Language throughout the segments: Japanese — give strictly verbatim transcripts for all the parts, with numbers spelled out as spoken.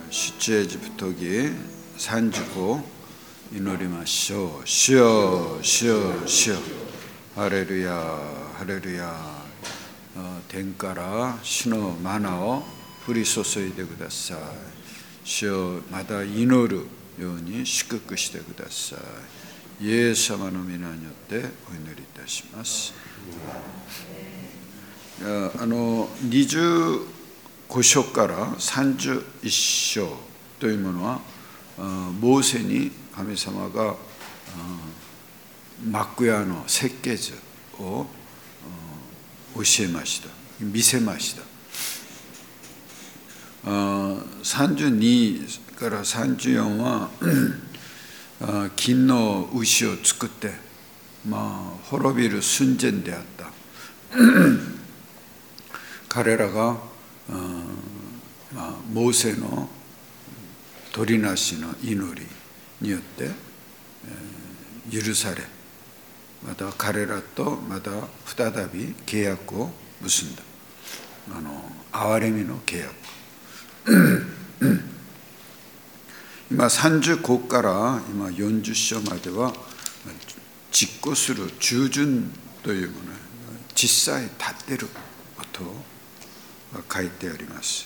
出エジプト記さんじゅうご祈りましょう。主よ主よ主よ、ハレルヤハレルヤ。天から主のマナを降り注いでください。主よ、また祈るように祝福してください。イエス様の皆によってお祈りいたします。あのにじゅうご章からさんじゅういっ章というものは、モーセに神様が幕屋の設計図を教えました、見せました。さんじゅうにからさんじゅうよんは金の牛を作って、まあ、滅びる寸前であった彼らが、まあ、モーセの取りなしの祈りによって、えー、許され、また彼らとまた再び契約を結んだ、あの憐れみの契約今さんじゅうごから今よんじゅう章までは実行する従順というもの、実際立っていることが書いてあります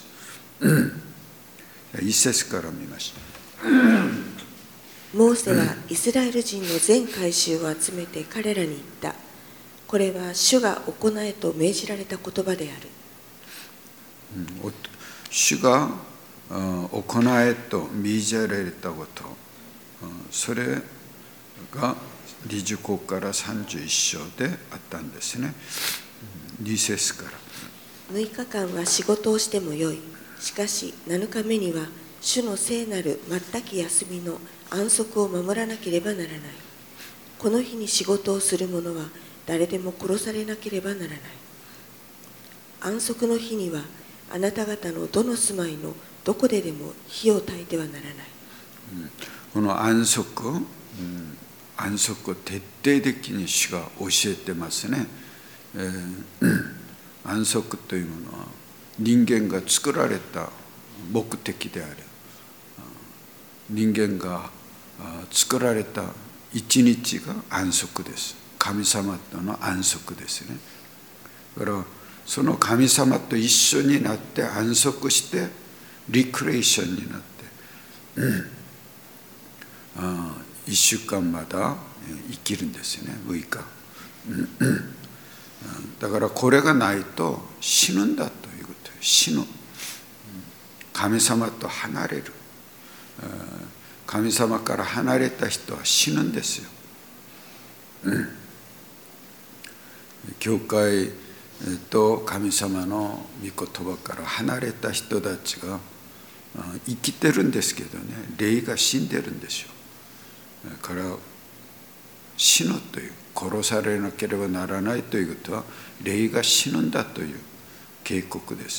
一節から見ました。 モーセはイスラエル人の全会衆を集めて彼らに言った。これは主が行えと命じられた言葉である。 うん、主が行えと命じられたこと、それがにじゅうごからさんじゅういっ章であったんですね。に節から。 むいかかんは仕事をしてもよい。しかしなのかめには主の聖なる全き休みの安息を守らなければならない。この日に仕事をする者は誰でも殺されなければならない。安息の日にはあなた方のどの住まいのどこででも火を焚いてはならない。 うん、この安息、うん、安息を徹底的に主が教えてますね。えー、安息というものは人間が作られた目的である。人間が作られた一日が安息です。神様との安息ですね。だからその神様と一緒になって安息してリクレーションになって、うん、あいっしゅうかんまだ生きるんですよね。むいか、うん、だからこれがないと死ぬんだということ。死ぬ、神様と離れる。神様から離れた人は死ぬんですよ。うん、教会と神様の御言葉から離れた人たちが生きてるんですけどね、霊が死んでるんですよ。だから死ぬという、殺されなければならないということは霊が死ぬんだという警告です。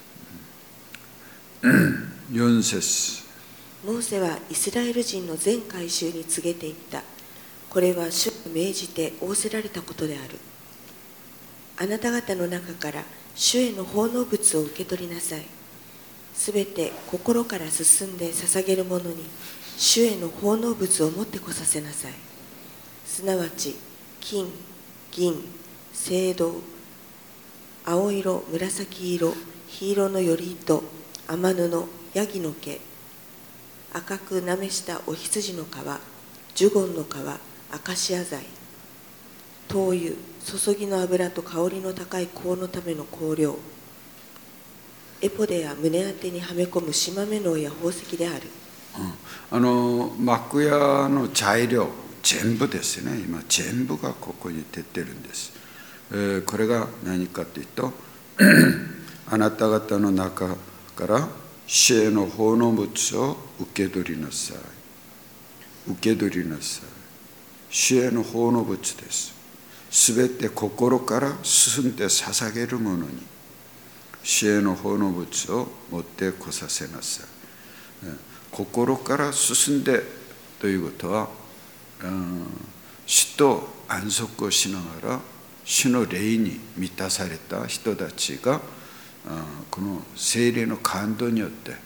よん節。 モーセはイスラエル人の全会衆に告げていった。これは主が命じて仰せられたことである。あなた方の中から主への奉納物を受け取りなさい。すべて心から進んで捧げる者に主への奉納物を持ってこさせなさい。すなわち金、銀、青銅、青色、紫色、黄色のより糸、天布、ヤギの毛、赤くなめしたお羊の皮、ジュゴンの皮、アカシア材、灯油、注ぎの油と香りの高い香のための香料、エポデや胸当てにはめ込むしま目のや宝石である。 うん、あの幕屋の材料全部ですね。今全部がここに出てるんです。えー、これが何かというとあなた方の中から主への奉納物を受け取りなさい。受け取りなさい。主への奉納物です。すべて心から進んで捧げる者に主への奉納物を持ってこさせなさい。心から進んでということは、うん、主と安息をしながら主の霊に満たされた人たちがこの聖霊の感動によって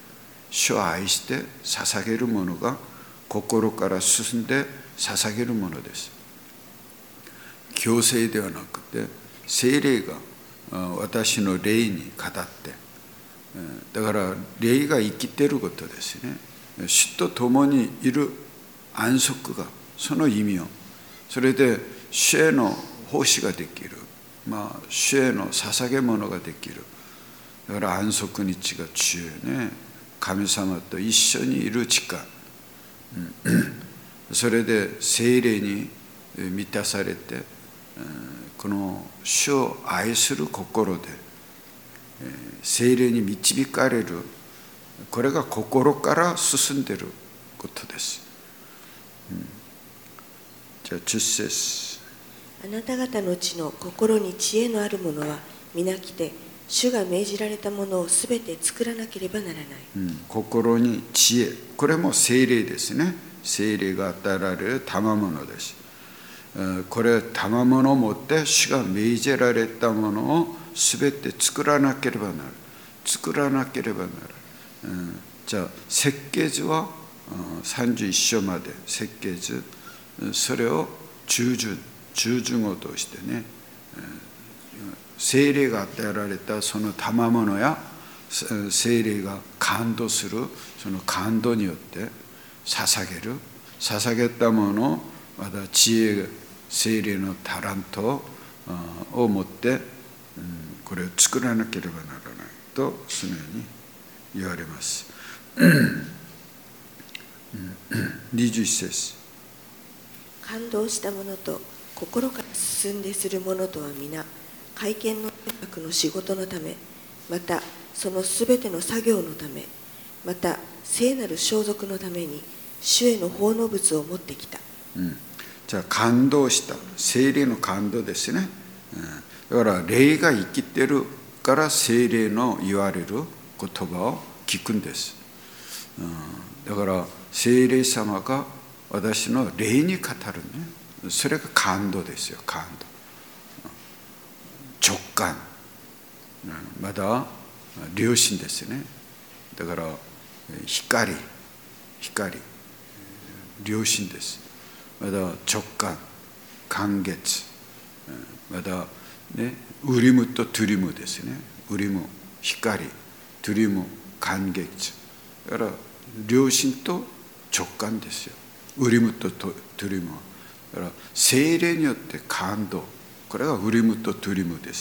主を愛して捧げるものが心から進んで捧げるものです。強制ではなくて、聖霊が私の霊に語って、だから霊が生きていることですね。主と共にいる安息が、その意味を、それで主への奉仕ができる、まあ、主への捧げ物ができる。だから安息日が中ね、神様と一緒にいる時間、それで聖霊に満たされて、この主を愛する心で聖霊に導かれる、これが心から進んでいることです。じゃあじゅっ節。 あなた方のうちの心に知恵のある者は皆来て、主が命じられたものをすべて作らなければならない。 うん、心に知恵、これも聖霊ですね。聖霊が与えられる賜物です。これ賜物を持って主が命じられたものをすべて作らなければなる。作らなければなる。うん、じゃあ設計図はさんじゅういっ章まで設計図、それを従順従順語としてね、聖霊が与えられたその賜物や聖霊が感動するその感動によって捧げる、捧げたものをまた知恵、聖霊のタラントを持ってこれを作らなければならないとそのように言われます。にじゅういち節。 感動した者と心から進んでする者とは皆会見の天幕の仕事のため、またそのすべての作業のため、また聖なる装束のために主への奉納物を持ってきた。 うん、じゃあ感動した、聖霊の感動ですね。うん、だから霊が生きてるから聖霊の言われる言葉を聞くんです。うん、だから聖霊様が私の霊に語るね。それが感動ですよ、感動。直感、まだ良心ですよね。だから光、光、良心です。まだ直感、感激、まだね、ウリムとトゥリムですね。ウリム、光、トゥリム、感激。だから良心と直感ですよ。ウリムとトゥリムは。だから聖霊によって感動、これがウリムとトゥリムです。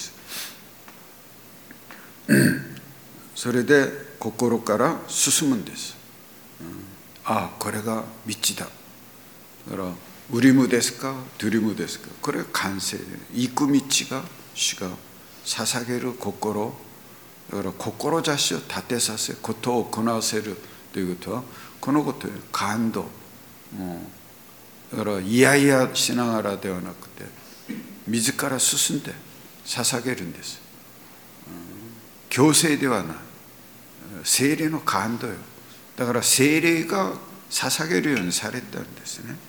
それで心から進むんです。うん、ああ、これが道だ。だからウリムですかトゥリムですか、これは完成で、行く道が主が捧げる心、だから志を立てさせ、ことを行わせるということは、このことに感動、もうだからいやいやしながらではなくて自ら進んで捧げるんです。うん、強制ではない、聖霊の感動よ。だから聖霊が捧げるようにされたんですね。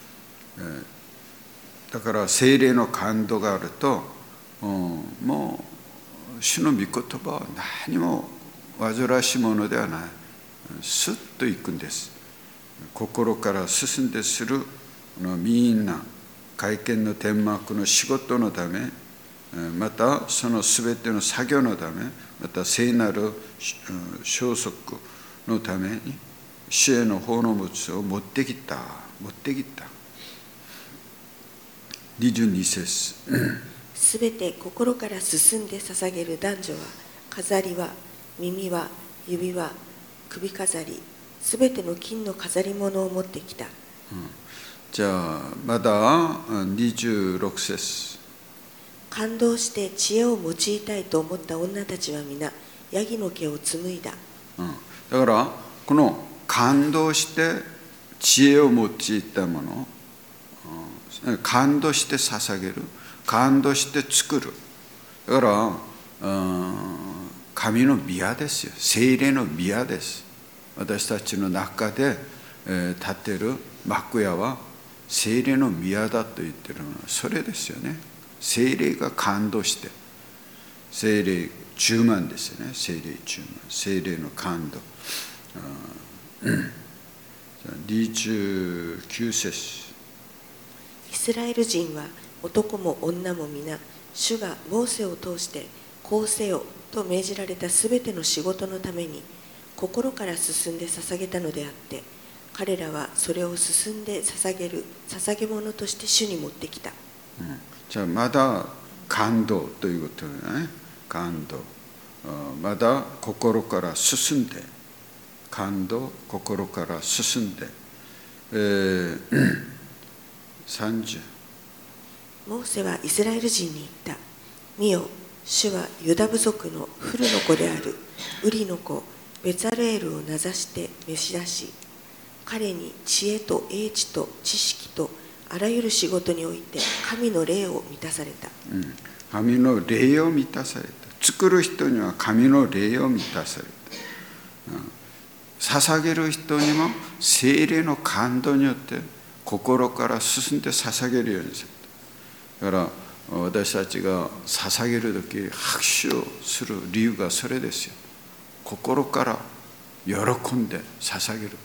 だから聖霊の感動があると、もう主の御言葉は何も煩わしいものではない、スッといくんです。心から進んでするみんな会見の天幕の仕事のため、またそのすべての作業のため、また聖なる装束のために主への奉納物を持ってきた持ってきた。にじゅうに節。 すべて心から進んで捧げる男女は、飾りは、耳は、指輪、首飾り、すべての金の飾り物を持ってきた。うん、 じゃあまだにじゅうろく節。 感動して知恵を用いたいと思った女たちは皆ヤギの毛を紡いだ。 うん、だからこの感動して知恵を用いたもの、感動して捧げる、感動して作る。だから、うん、神の宮ですよ。聖霊の宮です。私たちの中で、えー、建てる幕屋は聖霊の宮だと言ってるのはそれですよね。聖霊が感動して、聖霊充満ですよね。聖霊充満、聖霊の感動、 にじゅうきゅう節。 イスラエル人は男も女も皆、主がモーセを通してこうせよと命じられたすべての仕事のために心から進んで捧げたのであって、彼らはそれを進んで捧げる捧げ物として主に持ってきた。 うん、じゃあまだ感動ということね。感動。まだ心から進んで、感動、心から進んで、えー、さんじゅう。 モーセはイスラエル人に言った。見よ、主はユダ部族のフルの子であるウリの子ベツァルエルを名指して召し出し、彼に知恵と英知と知識とあらゆる仕事において神の霊を満たされた。 うん、神の霊を満たされた。作る人には神の霊を満たされた。うん、捧げる人にも聖霊の感動によって心から進んで捧げるようにされた。だから私たちが捧げるとき拍手をする理由がそれですよ。心から喜んで捧げる。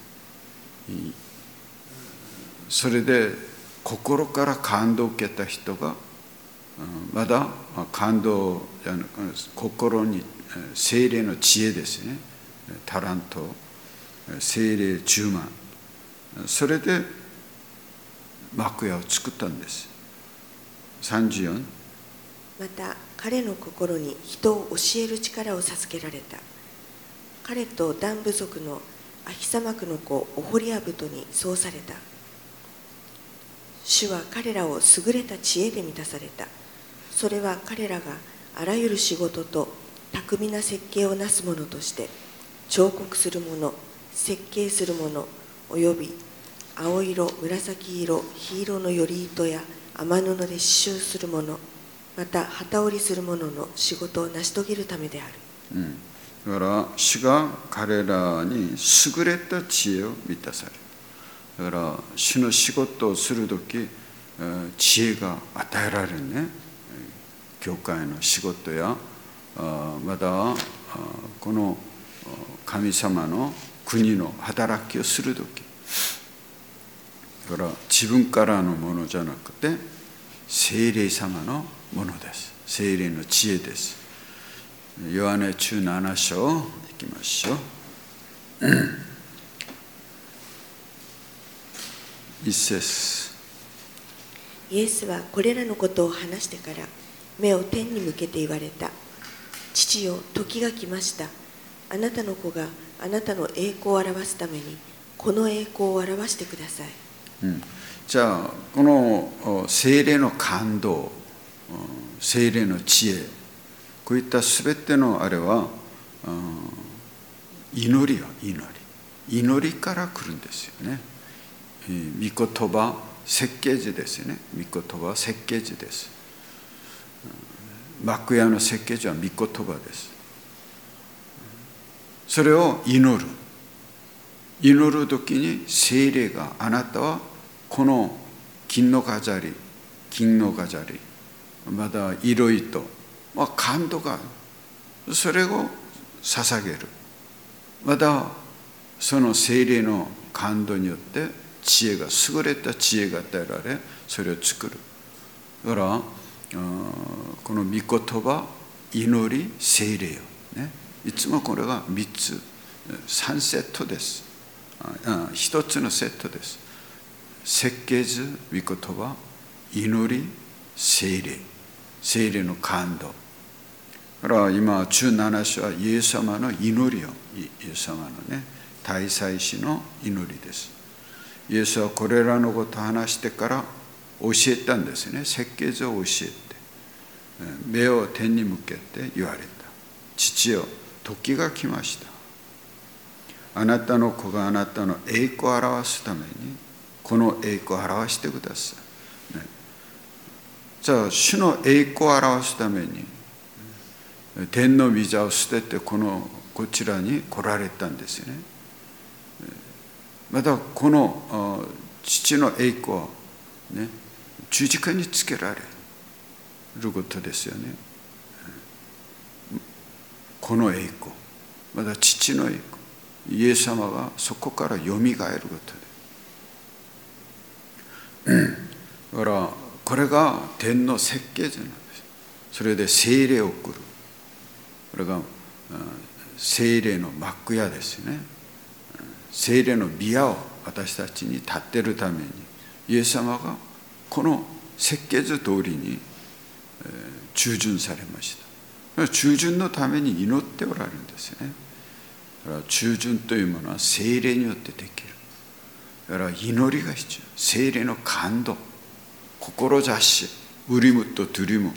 それで心から感動を受けた人がまだ感動、心に聖霊の知恵ですね、タラント、聖霊じゅうまん、それで幕屋を作ったんです。さんじゅうよん。 また彼の心に人を教える力を授けられた。彼とダン部族のアヒサマクの子オホリアブトにそうされた。主は彼らを優れた知恵で満たされた。それは彼らがあらゆる仕事と巧みな設計をなすものとして彫刻するもの、設計するものおよび青色、紫色、黄色のより糸や雨布で刺繍するもの、また機織りするものの仕事を成し遂げるためである。 うん、だから主が彼らに優れた知恵を満たされる。だから主の仕事をするとき知恵が与えられるね。教会の仕事やまたこの神様の国の働きをするとき、だから自分からのものじゃなくて聖霊様のものです。聖霊の知恵です。ヨハネじゅうなな章行きましょう。一節。 イエスはこれらのことを話してから目を天に向けて言われた。父よ、時が来ました。あなたの子があなたの栄光を表すためにこの栄光を表してください。 うん、じゃあこの聖霊の感動、聖霊の知恵、こういったすべてのあれは祈りよ、祈り祈りから来るんですよね。御言葉設計図ですよね。御言葉は設計図です。幕屋の設計図は御言葉です。それを祈る祈るときに聖霊があなたはこの金の飾り金の飾りまた色糸、まあ、感動がある。それを捧げる。またその聖霊の感動によって知恵が優れた知恵が与えられそれを作る。だからこの御言葉祈り聖霊よ、ね、いつもこれがみっつさんセットです。ひとつのセットです。設計図、御言葉、祈り、聖霊、聖霊の感動。だから今じゅうなな章はイエス様の祈りを、イエス様のね大祭司の祈りです。イエスはこれらのことを話してから教えたんですね。設計図を教えて目を天に向けて言われた。父よ、時が来ました。あなたの子があなたの栄光を表すためにこの栄光を表してください、ね、じゃあ主の栄光を表すために天の御座を捨ててこのこちらに来られたんですよね。またこの父の栄光はね十字架につけられることですよね。この栄光また父の栄光イエス様がそこからよみがえることで、だからこれが天の設計図なんです。それで聖霊を送る、これが聖霊の幕屋ですね。聖霊の宮を私たちに建てるためにイエス様がこの設計図通りに従順されました。従順のために祈っておられるんですね。だから従順というものは聖霊によってできる。だから祈りが必要。聖霊の感動、志、ウリムとトゥリム。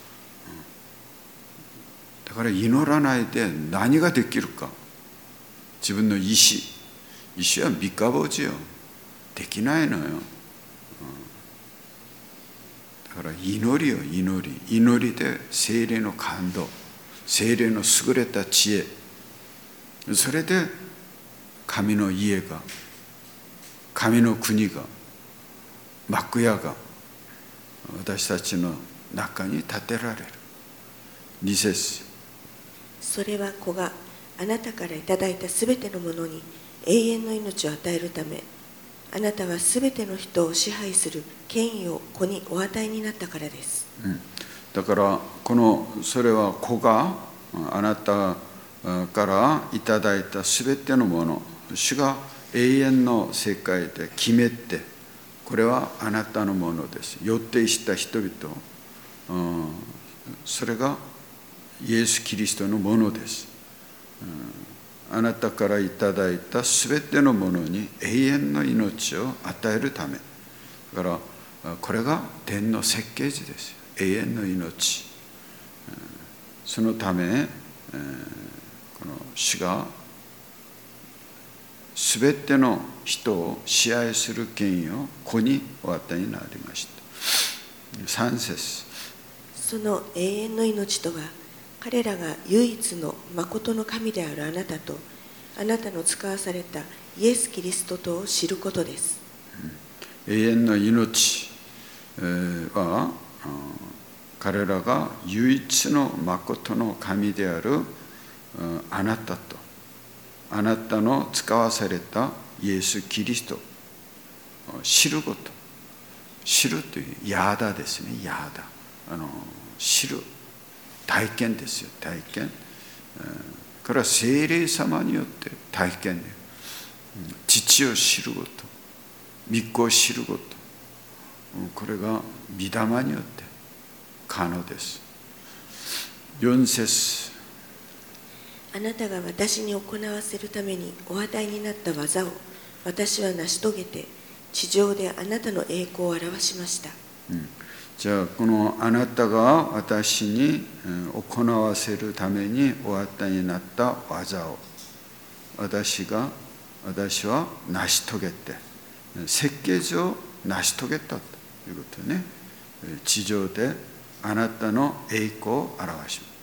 だから祈らないで何ができるか。自分の意志、意志は三日坊主よ。できないのよ。だから祈りよ、祈り。祈りで聖霊の感動、聖霊の優れた知恵、それで神の家が、神の国が、幕屋が私たちの中に建てられる。に節、 それは子があなたからいただいたすべてのものに永遠の命を与えるため、あなたはすべての人を支配する権威を子にお与えになったからです、 うん、だからこのそれは子があなたからいただいたすべてのもの、主が永遠の世界で決めて、これはあなたのものです。予定した人々、うん、それがイエス・キリストのものです、うん、あなたからいただいたすべてのものに永遠の命を与えるため。だからこれが天の設計図です。永遠の命、うん、そのため、えー、この主がすべての人を支配する権威を子にお与えになりました。さん節、 その永遠の命とは、彼らが唯一の誠の神であるあなたと、あなたの使わされたイエス・キリストとを知ることです。 うん、永遠の命は、彼らが唯一の誠の神であるあなたと、あなたの使わされたイエス・キリストを知ること。知るというヤーダですね。ヤーダ、あの知る体験ですよ。体験、これは聖霊様によって体験で、父を知ること、御子を知ること、これが御霊によって可能です。よん節、 あなたが私に行わせるためにお与えになった技を私は成し遂げて、地上であなたの栄光を表しました、 うん、じゃあこのあなたが私に行わせるためにお与えになった技を私が私は成し遂げて、設計図を成し遂げたということね。地上であなたの栄光を表します。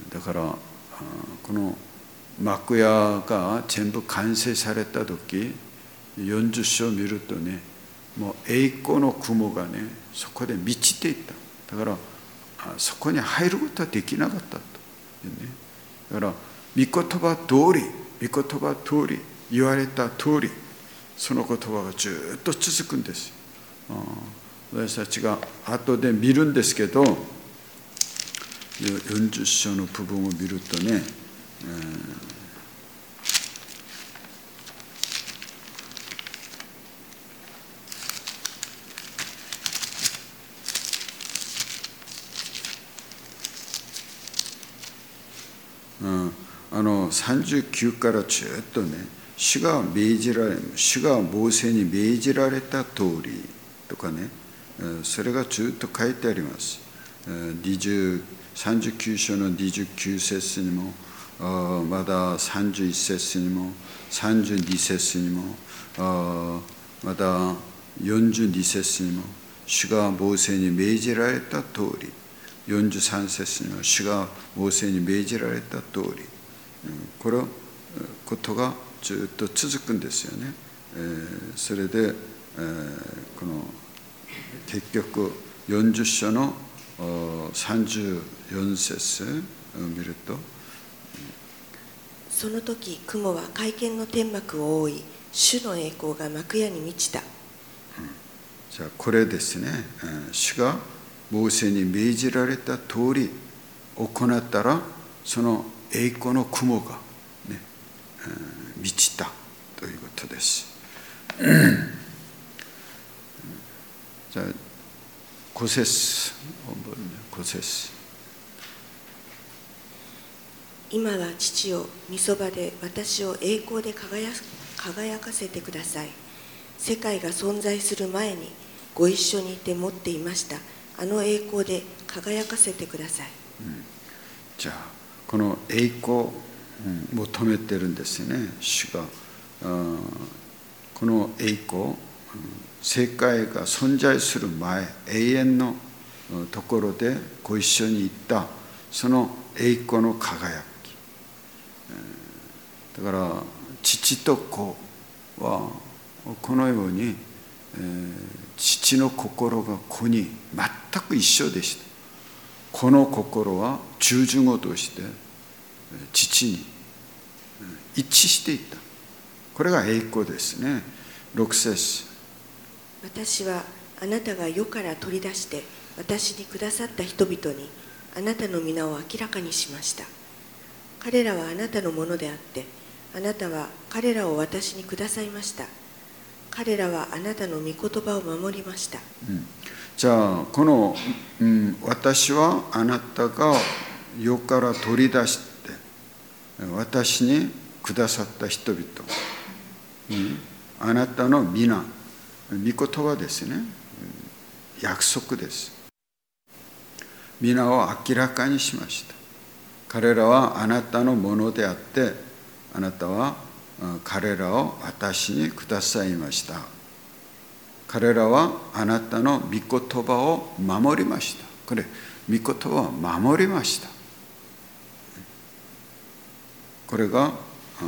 だからこの幕屋が全部完成された時、よんじゅう章を見るとね、もう栄光の雲がねそこで満ちていた。だからそこに入ることはできなかったというね。だから御言葉通り、御言葉通り、言われた通り、その言葉がずっと続くんです。私たちが後で見るんですけど、よんじゅう章の部分を見るとね、うん、あのさんじゅうきゅうからずっとね、主が命じられ、主がモーセに命じられた通りとかね、それがずっと書いてあります。さんじゅうきゅう章のにじゅうきゅう節にも、まださんじゅういち節にも、さんじゅうに節にも、まだよんじゅうに節にも、主がモーセに命じられた通り、よんじゅうさん節にも主がモーセに命じられた通り、このことがずっと続くんですよね。それでこの結局よんじゅう章のさんじゅうよん節を見ると、 その時雲は会見の天幕を覆い、主の栄光が幕屋に満ちた。 じゃあこれですね、主がモーセに命じられた通り行ったら、その栄光の雲が、ね、満ちたということです。じゃあご節、ご節。 今は父よ、御そばで私を栄光で輝輝かせてください。世界が存在する前にご一緒にいて持っていましたあの栄光で輝かせてください。 うん、じゃあこの栄光、うん、求めてるんですよね、主が。この栄光、うん、世界が存在する前、永遠のところでご一緒にいたその栄光の輝き。だから父と子はこのように、えー、父の心が子に全く一緒でした。子の心は従順語として父に一致していた。これが栄光ですね。ろく節。 私はあなたが世から取り出して私にくださった人々にあなたの皆を明らかにしました。彼らはあなたのものであって、あなたは彼らを私にくださいました。彼らはあなたの御言葉を守りました。 うん、じゃあこの、うん、私はあなたが世から取り出して私にくださった人々、うん、あなたの皆、御言葉ですね、約束です。皆を明らかにしました。彼らはあなたのものであって、あなたは彼らを私にくださいました。彼らはあなたの御言葉を守りました。これ、御言葉を守りました。これが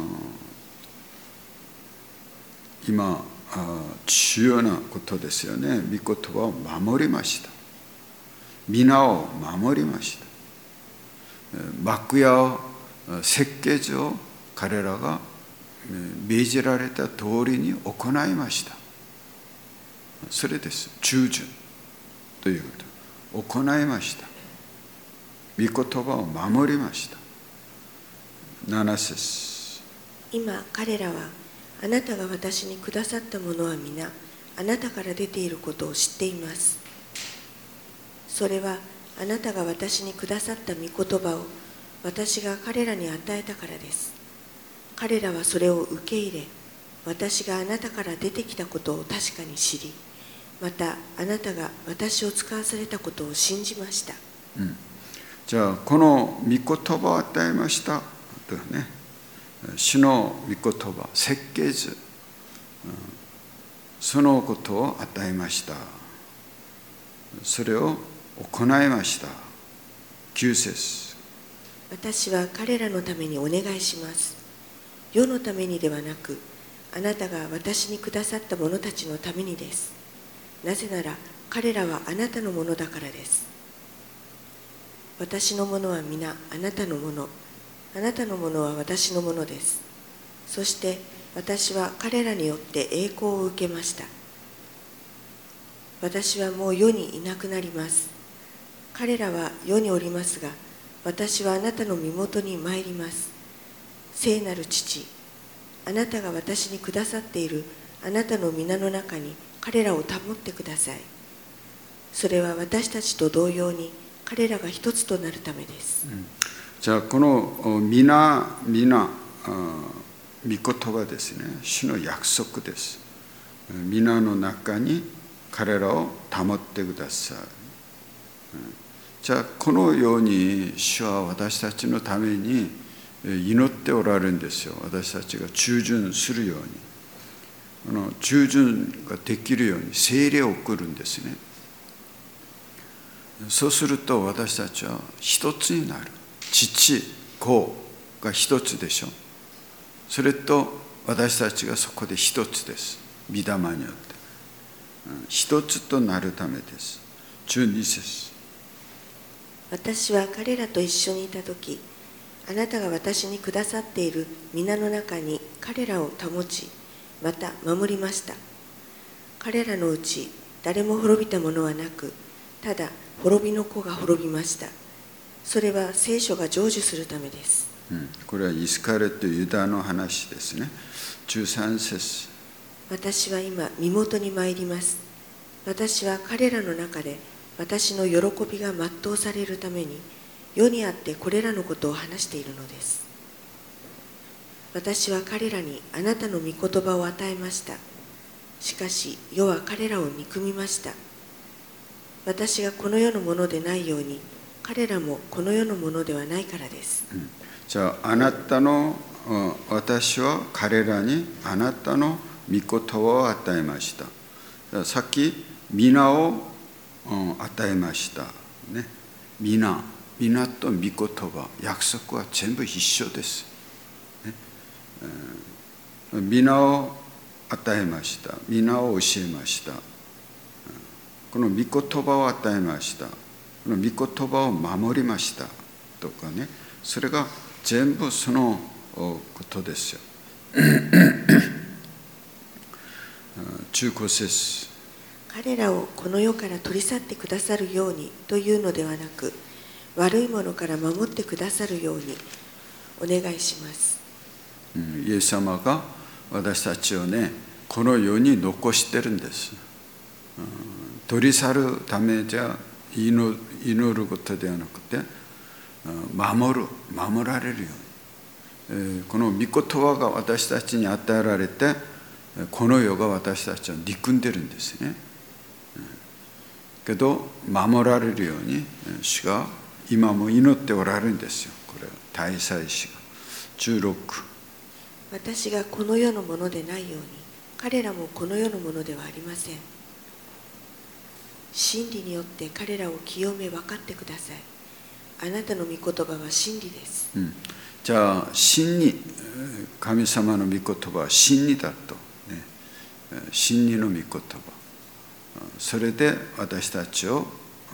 今重要なことですよね。御言葉を守りました。皆を守りました。幕屋を設計上彼らが命じられた通りに行いました。それです。従順ということ。行いました。御言葉を守りました。なな節。 今彼らはあなたが私にくださったものは皆あなたから出ていることを知っています。それはあなたが私にくださった御言葉を私が彼らに与えたからです。彼らはそれを受け入れ、私があなたから出てきたことを確かに知り、またあなたが私を使わされたことを信じました。 うん、じゃあこの御言葉を与えましたというね、主の御言葉、設計図、うん、そのことを与えました。それを行いました。きゅう節。 私は彼らのためにお願いします。世のためにではなく、あなたが私にくださった者たちのためにです。なぜなら彼らはあなたのものだからです。私のものは皆あなたのもの、あなたのものは私のものです。そして私は彼らによって栄光を受けました。私はもう世にいなくなります。彼らは世におりますが、私はあなたの身元に参ります。聖なる父、あなたが私にくださっているあなたの皆の中に彼らを保ってください。それは私たちと同様に彼らが一つとなるためです。うん、 じゃあこの皆皆御言葉ですね、主の約束です。皆の中に彼らを保ってください。じゃあこのように主は私たちのために祈っておられるんですよ。私たちが従順するように、この従順ができるように聖霊を送るんですね。そうすると私たちは一つになる。父、子が一つでしょ。それと私たちがそこで一つです。御霊によって一つとなるためです。じゅうに節。 私は彼らと一緒にいたとき、 あなたが私にくださっている皆の中に彼らを保ち、また守りました。彼らのうち誰も滅びたものはなく、ただ滅びの子が滅びました。それは聖書が成就するためです。 うん、これはイスカレとユダの話ですね。じゅうさん節。 私は今身元に参ります。私は彼らの中で私の喜びが全うされるために、世にあってこれらのことを話しているのです。私は彼らにあなたの御言葉を与えました。しかし世は彼らを憎みました。私がこの世のものでないように、彼らもこの世のものではないからです。 うん、じゃあ、あなたの私は彼らにあなたの御言葉を与えました。さっき皆を与えましたね。皆、皆と御言葉、約束は全部一緒です。ね、皆を与えました。皆を教えました。この御言葉を与えました。この御言葉を守りましたとかね、それが全部そのことですよ。じゅうご節。 彼らをこの世から取り去ってくださるようにというのではなく、悪いものから守ってくださるようにお願いします。 イエス様が私たちをね、この世に残してるんです。取り去るためじゃ祈ることではなくて、守る、守られるように。この御言葉が私たちに与えられて、この世が私たちを憎んでるんですね。けど守られるように主が今も祈っておられるんですよ。これは大祭司がじゅうろく。 私がこの世のものでないように、彼らもこの世のものではありません。真理によって彼らを清め分かってください。あなたの御言葉は真理です。 うん、じゃあ真理、神様の御言葉は真理だと、ね、真理の御言葉、それで私たちを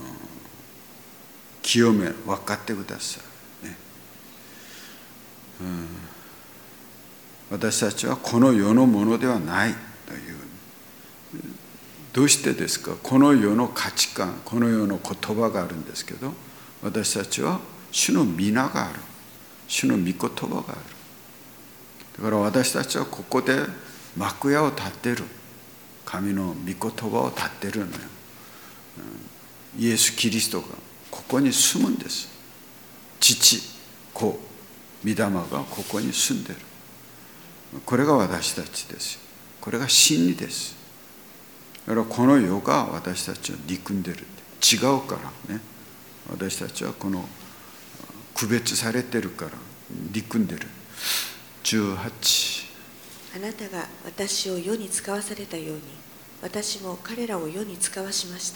清め分かってください、ね、うん、私たちはこの世のものではないという。どうしてですか。この世の価値観、この世の言葉があるんですけど、私たちは主の皆がある、主の御言葉がある。だから私たちはここで幕屋を建てる、神の御言葉を建てるのよ。イエス・キリストがここに住むんです。父、子、御霊がここに住んでる。これが私たちですよ。これが真理です。だからこの世が私たちを憎んでる。違うからね。私たちはこの区別されてるから憎んでる。じゅうはち。 あなたが私を世に使わされたように、私も彼らを世に使わしました。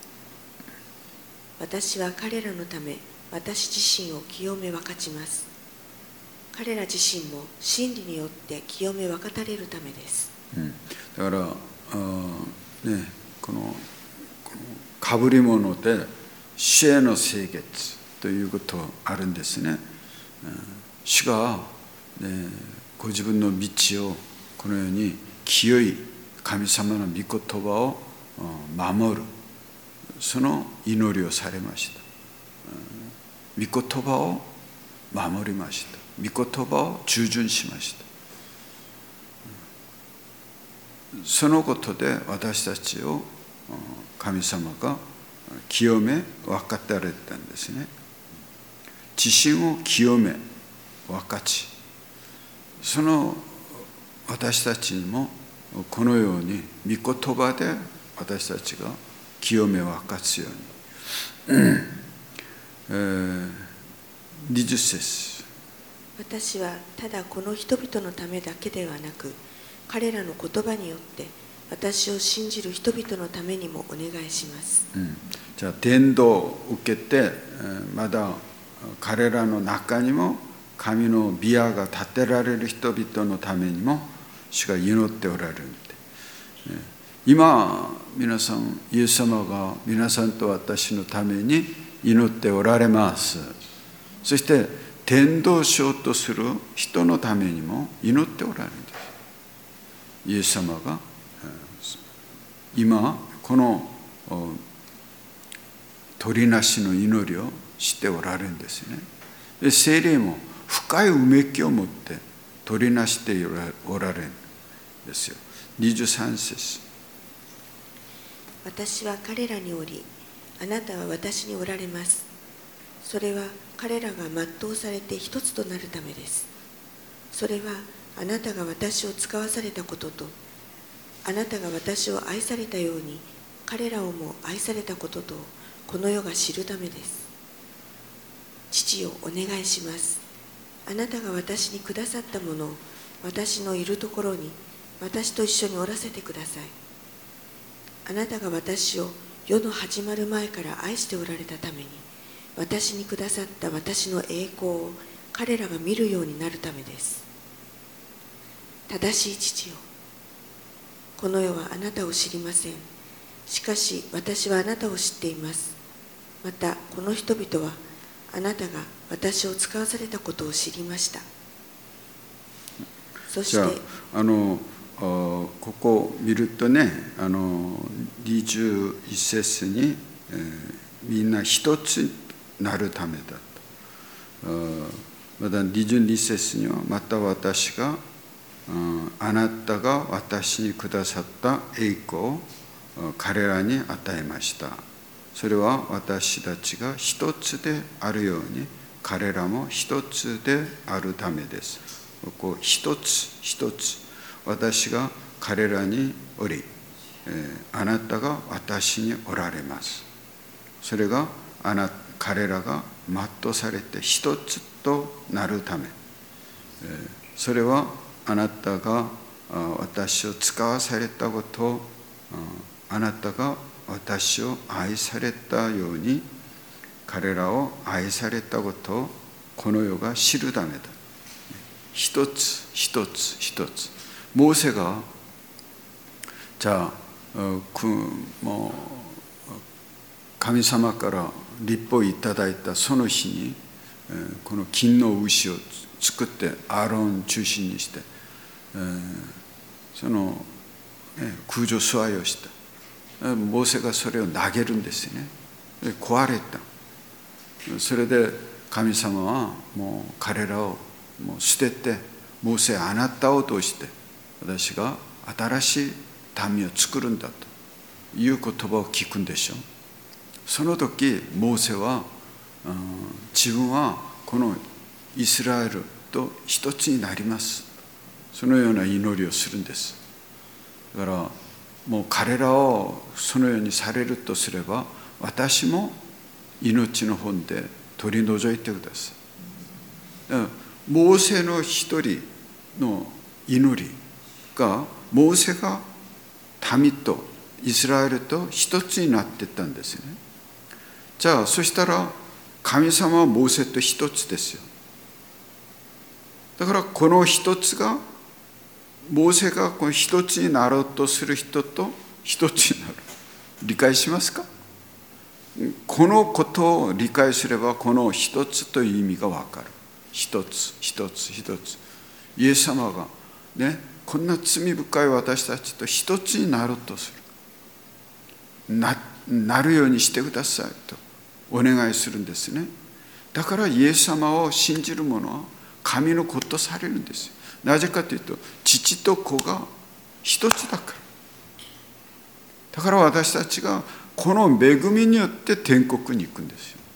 私は彼らのため、私自身を清め分かちます。彼ら自身も真理によって清め分かたれるためです。 うん、だからあ、ね、このかぶり物で主への聖潔ということがあるんですね。主が、ね、ご自分の道をこのように清い神様の御言葉を守る、その祈りをされました。御言葉を守りました。御言葉を従順しました。そのことで私たちを神様が清め分かってられたんですね。自身を清め分かち、その私たちにもこのように御言葉で私たちが清め分かつように、えー、にじゅっ節。 私はただこの人々のためだけではなく、彼らの言葉によって私を信じる人々のためにもお願いします。 うん、じゃあ伝道を受けて、まだ彼らの中にも神の宮が建てられる人々のためにも主が祈っておられるんで、今皆さん、イエス様が皆さんと私のために祈っておられます。そして伝道しようとする人のためにも祈っておられるんです。イエス様が今この取りなしの祈りをしておられるんですね。で、聖霊も深いうめきを持って取りなしておられるんですよ。にじゅうさん節。 私は彼らにおり、あなたは私におられます。それは彼らが全うされて一つとなるためです。それはあなたが私を使わされたことと、あなたが私を愛されたように彼らをも愛されたことと、この世が知るためです。父よ、お願いします。あなたが私にくださったものを私のいるところに私と一緒におらせてください。あなたが私を世の始まる前から愛しておられたために、私にくださった私の栄光を彼らが見るようになるためです。正しい父よ、この世はあなたを知りません。しかし私はあなたを知っています。またこの人々はあなたが私を使わされたことを知りました。そして、 じゃあ、あのここ見るとね、あのにじゅういち節に、えー、みんな一つになるためだと。またにじゅうに節には、また私があなたが私にくださった栄光を彼らに与えました。それは私たちが一つであるように彼らも一つであるためです。こう一つ一つ、私が彼らにおり、あなたが私におられます。それがあな彼らが全うされて一つとなるため、それはあなたが私を使わされたことを、あなたが私を愛されたように彼らを愛されたことをこの世が知るためだ。一つ一つ一つ。モーセがじゃあくもう神様から律法をいただいたその日にこの金の牛を作ってアーロン中心にしてその空上座りをした。モーセがそれを投げるんですね。壊れた。それで神様はもう彼らをもう捨てて、モーセあなたを通して私が新しい民を作るんだという言葉を聞くんでしょう。その時モーセは、うん、自分はこのイスラエルと一つになります。そのような祈りをするんです。だからもう彼らをそのようにされるとすれば、私も命の本で取り除いてください。だからモーセの一人の祈りが、モーセが民とイスラエルと一つになっていったんですよね。じゃあそしたら神様はモーセと一つですよ。だからこの一つが、モーセがこの一つになろうとする人と一つになる。理解しますか？このことを理解すれば、この一つという意味がわかる。一つ一つ一つ。イエス様がね、こんな罪深い私たちと一つになろうとする。な、なるようにしてくださいとお願いするんですね。だからイエス様を信じる者は神の子とされるんですよ。なぜかというと、父と子が一つだから。だから私たちがこの恵みによって天国に行くんですよ。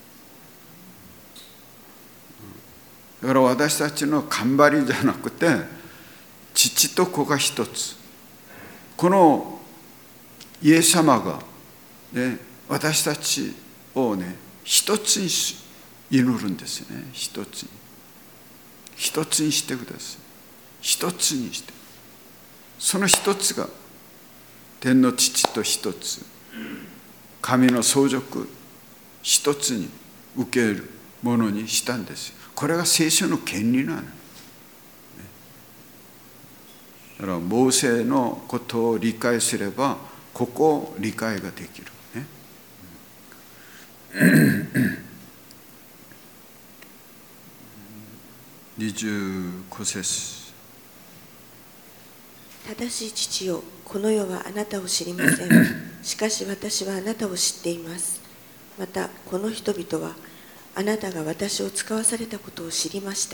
だから私たちの頑張りじゃなくて、父と子が一つ。このイエス様が、ね、私たちをね、一つに祈るんですよね。一つに。一つにしてください。一つにして。その一つが天の父と一つ、神の相続一つに受けるものにしたんですよ。これが聖書の権利なの。だからモーセのことを理解すれば、ここを理解ができるね。 にじゅうご節。 正しい父よ、この世はあなたを知りません。しかし私はあなたを知っています。またこの人々はあなたが私を使わされたことを知りました。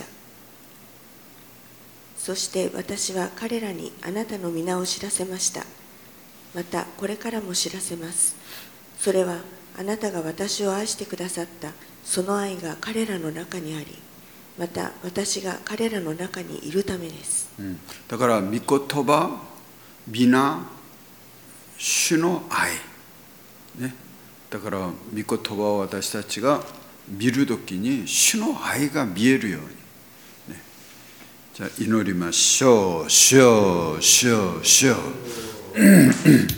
そして私は彼らにあなたの皆を知らせました。またこれからも知らせます。それはあなたが私を愛してくださったその愛が彼らの中にあり、また私が彼らの中にいるためです。 うん、だから御言葉、皆、主の愛、ね、だから御言葉を私たちが見るときに主の愛が見えるように、ね、じゃあ祈りましょう。主よ、主よ、主よ